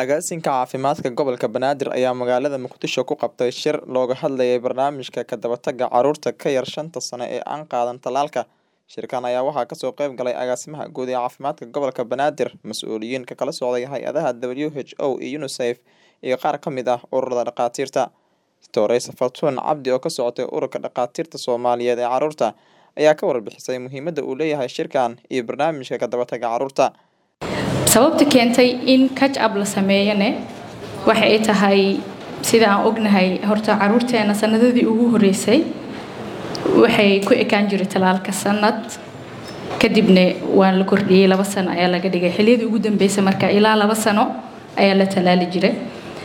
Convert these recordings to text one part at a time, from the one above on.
Agaasinka caafimaadka gobolka Banaadir ayaa magaalada Muqdisho ku qabtay shir looga hadlayay barnaamijka ka daba-tagga carruurta ka yar 5 sano ee aan qaadan tallaalka. Shirkan ayaa waxaa kasoo qayb galay agaasimaha guud ee caafimaadka gobolka Banaadir, mas'uuliyiin ka kala socday hay'adaha WHO iyo UNICEF iyo qaar ka mid ah ururada dhakhaatiirta. Doctor Fartuun Cabdi oo ka socotay ururka dhakhaatiirta Soomaaliyeed ee carruurta ayaa ka warbixisay muhiimadda uu leeyahay shirkan iyo barnaamijka ka daba-tagga carruurta. sababta keentay in catch up la sameeyane waxa ay tahay sida aan ognahay horta caruurteena sanadadii ugu horeysay waxay ku ekaan jiray talaalka sanad kadibna waa la kordhiyay 2 sano ayaa laga dhigay xilliyadii ugu dambeysay marka ilaa 2 sano ayaa la talaali jiray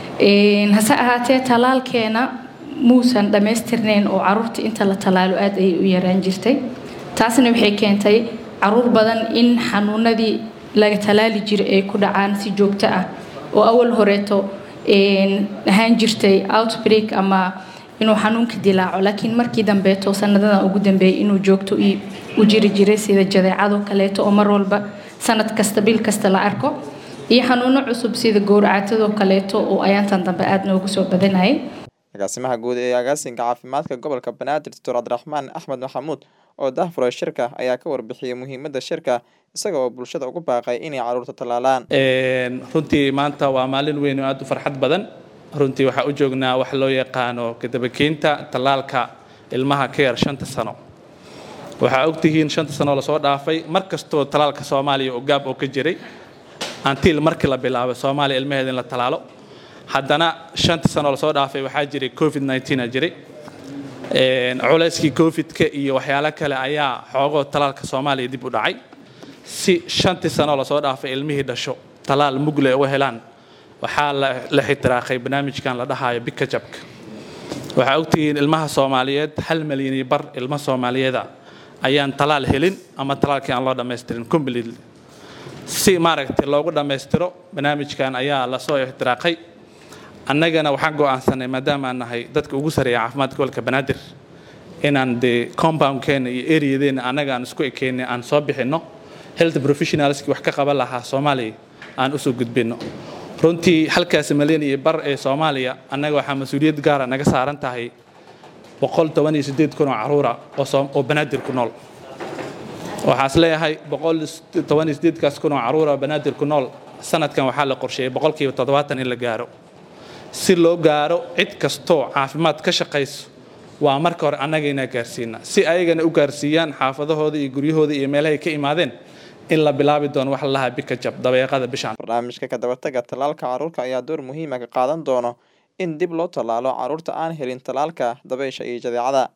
hase ahaatee talaalkeena muusan dhameystirnayn oo caruurta inta la talaalo aad ay u yaraan jirtay taasna waxay keentay caruur badan in xanuunadii laga talaali jiray ay ku dhacaan si joogto ah oo awal horeeto ahaan jirtay outbreak ama inuu xanuunka dilaaco laakiin markii dambeeto sanadadan ugu dambeeyay inuu joogto u jiri jiray sida jadeecado kaleeto oo mar walba sanad kasta bil kasta la arko iyo xanuuno cusub sida gowracatado kaleeto oo ayaantan dambe aad noogu soo badanayay. Agaasimaha guud ee agaasinka caafimaadka gobolka Banaadir Dr. Cabdiraxmaan Axmed Maxamuud oo daahfuray shirka ayaa ka warbixiyay muhiimadda shirka isaga oo bulshada ugu baaqay inay carruurta talaalaan. runtii maanta waa maalin weyn oo aad u farxad badan. runtii waxa u joognaa wax loo yaqaano kadabakeenta talaalka ilmaha ka yar 5 sano. waxa ogtihiin 5 sano la soo dhaafay markastoo talaalka Soomaaliya oo gaab oo ka jiray until markii la bilaabay Soomaaliya ilmaheeda in la talaalo. haddana 5 sano la soo dhaafay waxaa jiray COVID-19 jiray. culayskii COVID-ka iyo waxyaalo kale ayaa xoogoo talaalka Soomaaliya dib u dhacay. si 5 sano la soo dhaafay ilmihii dhasho talaal mugle oo helaan waxaa la xitiraaqay barnaamijkan la dhahayo bika jabka. waxa ogtihiin ilmaha Soomaaliyeed 1 milyan iyo bar ilmo Soomaaliyeed ayaan talaal helin ama talaalkii aan loo dhameystirin completely. si maaragtay loogu dhameystiro barnaamijkan ayaa la soo xitiraaqay. annagana waxaan go'aansanay maadaama aan nahay dadka ugu sareeya caafimaadka gobolka Banaadir inaan de compound-keena iyo area-deena annaga aan isku ekeynay aan soo bixino health professionals wax ka qaban lahaa Soomaaliya aan u soo gudbino. runtii halkaas milyan iyo bar ee Soomaaliya annaga waxa mas'uuliyad gaar ah naga saaran tahay 118 kun oo carruur ah oo Banaadir ku nool. waxaas leeyahay 118 kaas kun oo carruur ah Banaadir ku nool sanadkan waxaa la qorsheeyay 70% in la gaaro. si loo gaaro cid kastoo caafimaad ka shaqayso waa marka hore annagayna gaarsiina si ayagana u gaarsiiyaan xaafadahooda iyo guryahooda iyo meelaha ay ka imaadeen in la bilaabi doono wax la lahaa bika jab dabeeqada bishan. barnaamijka ka daba-tagga talaalka carruurta ayaa door muhiim ah ka qaadan doono in dib loo talaalo carruurta aan helin talaalka dabaysha iyo jadeecada.